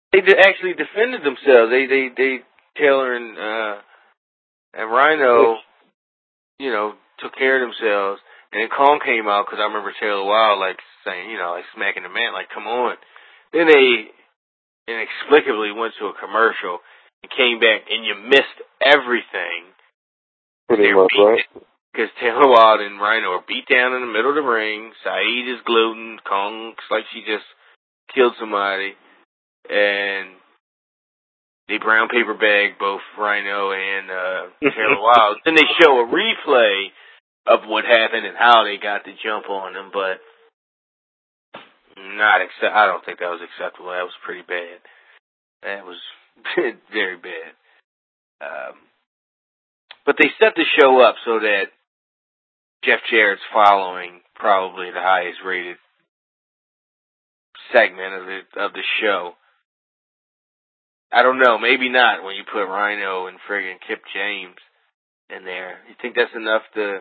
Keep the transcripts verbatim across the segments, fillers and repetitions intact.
they actually defended themselves. They, they, they, Taylor and, uh, and Rhino, you know, took care of themselves. And then Kong came out because I remember Taylor Wilde, like, saying, you know, like, smacking the man, like, come on. Then they inexplicably went to a commercial and came back, and you missed everything. Pretty much, right? Because Taylor Wilde and Rhino are beat down in the middle of the ring. Saeed is gloating. Kong looks like she just killed somebody. And they brown paper bag both Rhino and uh, Taylor Wilde. Then they show a replay of what happened and how they got the jump on them, but not accept. I don't think that was acceptable. That was pretty bad. That was very bad. Um, but they set the show up so that Jeff Jarrett's following probably the highest rated segment of the of the show. I don't know, maybe not when you put Rhino and friggin' Kip James in there. You think that's enough to,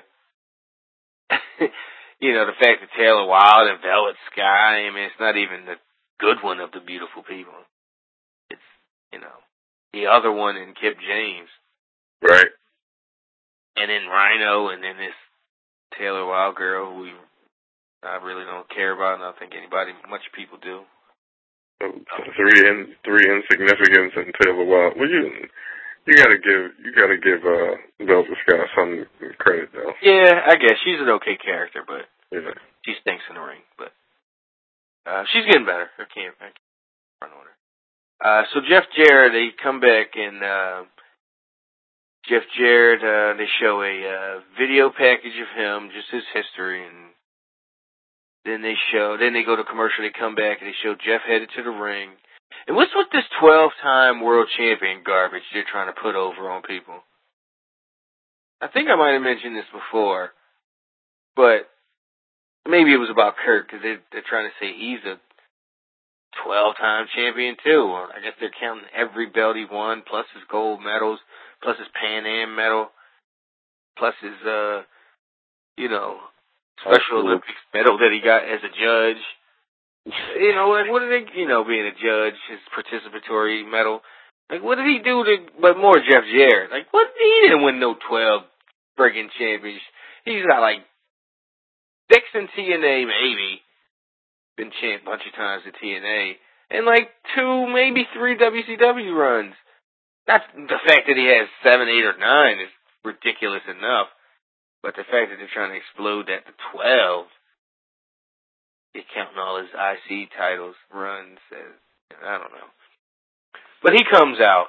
you know, the fact that Taylor Wilde and Velvet Sky, I mean, it's not even the good one of the beautiful people. It's, you know, the other one in Kip James. Right. And then Rhino, and then this Taylor Wilde girl who we, I really don't care about, and I don't think anybody, much people do. Three in, three insignificance and Taylor Wilde. Well, you you gotta give you gotta give uh, Velvet Sky some credit though. Yeah, I guess she's an okay character, but yeah. she stinks in the ring. But uh, she's getting better. I can't, I can't run on her. Uh, so Jeff Jarrett, they come back and uh, Jeff Jarrett, uh, they show a uh, video package of him, just his history, and then they show, then they go to commercial, they come back, and they show Jeff headed to the ring. And what's with this twelve-time world champion garbage they're trying to put over on people? I think I might have mentioned this before, but maybe it was about Kurt, because they, they're trying to say he's a twelve-time champion, too. Or I guess they're counting every belt he won, plus his gold medals, plus his Pan Am medal, plus his, uh, you know, Special Olympics medal that he got as a judge. You know, like, what did they, you know, being a judge, his participatory medal. Like, what did he do to, but more Jeff Jarrett? Like, what, he didn't win no twelve friggin' champions. He's got, like, six in T N A, maybe. Been champ a bunch of times in T N A. And, like, two, maybe three W C W runs. That's the fact that he has seven, eight, or nine is ridiculous enough. But the fact that they're trying to explode that to twelve, they're counting all his I C titles, runs, and I don't know. But he comes out,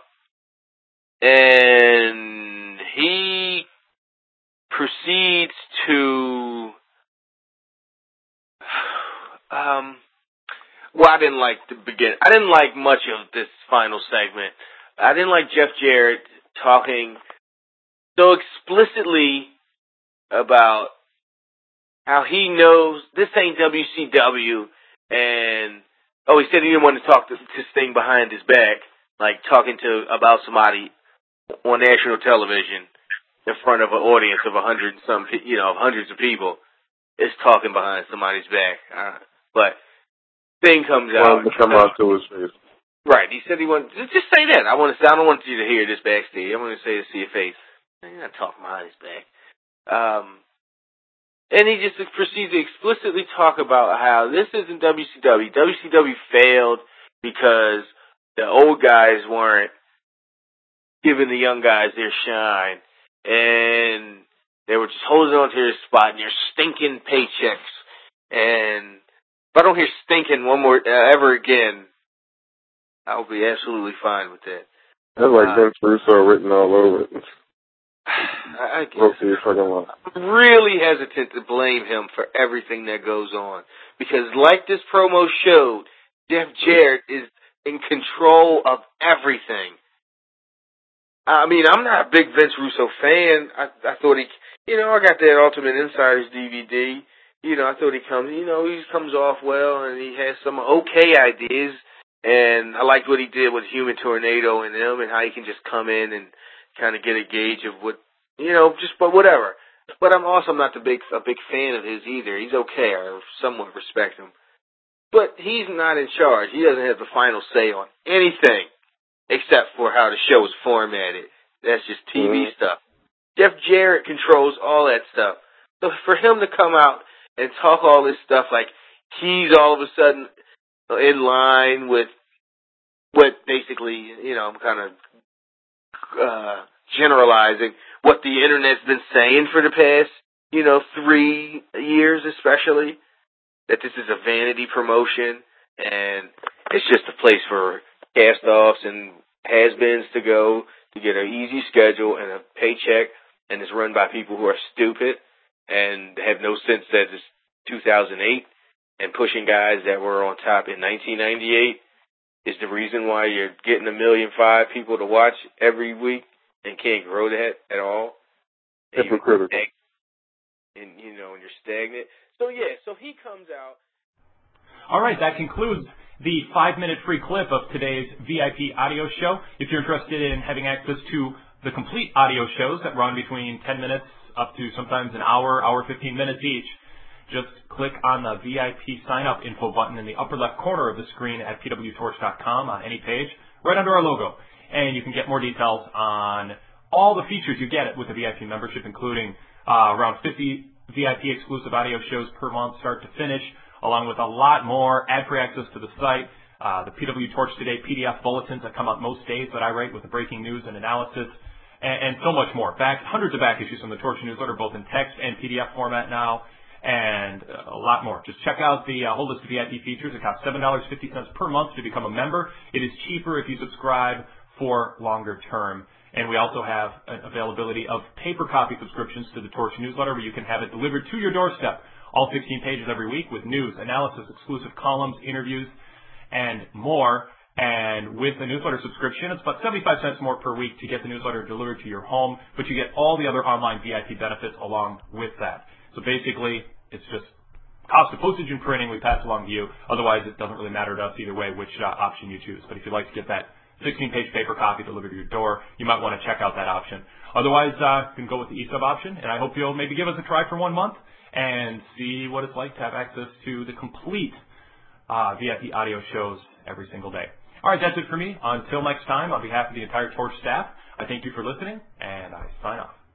and he proceeds to, um, well, I didn't like the beginning. I didn't like much of this final segment. I didn't like Jeff Jarrett talking so explicitly about how he knows this ain't W C W, and oh, he said he didn't want to talk to, to Sting behind his back, like talking to about somebody on national television in front of an audience of a hundred and some, you know, of hundreds of people, is talking behind somebody's back. Uh, but Sting comes out. Well, come out to his face. Right. He said he wanted just, just say that. I want to. I don't want you to hear this backstage. I want to say it to your face. You're not talking behind his back. Um. And he just proceeds to explicitly talk about how this isn't W C W. W C W failed because the old guys weren't giving the young guys their shine. And they were just holding on to their spot and their stinking paychecks. And if I don't hear stinking one more uh, ever again, I'll be absolutely fine with that. That's like uh, Vince Russo written all over it. I guess I'm really hesitant to blame him for everything that goes on. Because like this promo showed, Jeff Jarrett is in control of everything. I mean, I'm not a big Vince Russo fan. I, I thought he, you know, I got that Ultimate Insiders D V D. You know, I thought he comes, you know, he comes off well and he has some okay ideas. And I liked what he did with Human Tornado and them and how he can just come in and kind of get a gauge of what, you know, just, but whatever. But I'm also not the big, a big fan of his either. He's okay. I somewhat respect him. But he's not in charge. He doesn't have the final say on anything except for how the show is formatted. That's just T V mm-hmm. stuff. Jeff Jarrett controls all that stuff. So for him to come out and talk all this stuff like he's all of a sudden in line with what basically, you know, I'm kind of uh, generalizing what the Internet's been saying for the past, you know, three years especially, that this is a vanity promotion and it's just a place for cast-offs and has-beens to go to get an easy schedule and a paycheck, and it's run by people who are stupid and have no sense that it's two thousand eight and pushing guys that were on top in nineteen ninety-eight is the reason why you're getting a million five people to watch every week and can't grow that at all. Hypocritical. And, you know, and you're stagnant. So, yeah, so he comes out. All right, that concludes the five-minute free clip of today's V I P audio show. If you're interested in having access to the complete audio shows that run between ten minutes up to sometimes an hour, hour fifteen minutes each, just click on the V I P sign-up info button in the upper left corner of the screen at P W torch dot com on any page, right under our logo. And you can get more details on all the features you get with the V I P membership, including uh, around fifty V I P exclusive audio shows per month, start to finish, along with a lot more ad-free access to the site, uh, the P W Torch Today P D F bulletins that come out most days that I write with the breaking news and analysis, and, and so much more. Back hundreds of back issues from the Torch newsletter, both in text and P D F format now, and a lot more. Just check out the uh, whole list of V I P features. It costs seven dollars and fifty cents per month to become a member. It is cheaper if you subscribe for longer term. And we also have an availability of paper copy subscriptions to the Torch newsletter where you can have it delivered to your doorstep. All sixteen pages every week with news, analysis, exclusive columns, interviews, and more. And with the newsletter subscription, it's about seventy-five cents more per week to get the newsletter delivered to your home, but you get all the other online V I P benefits along with that. So basically, it's just cost of postage and printing we pass along to you. Otherwise, it doesn't really matter to us either way which uh, option you choose. But if you'd like to get that sixteen-page paper copy delivered to your door, you might want to check out that option. Otherwise, uh, you can go with the eSub option, and I hope you'll maybe give us a try for one month and see what it's like to have access to the complete uh, V I P audio shows every single day. All right, that's it for me. Until next time, on behalf of the entire Torch staff, I thank you for listening, and I sign off.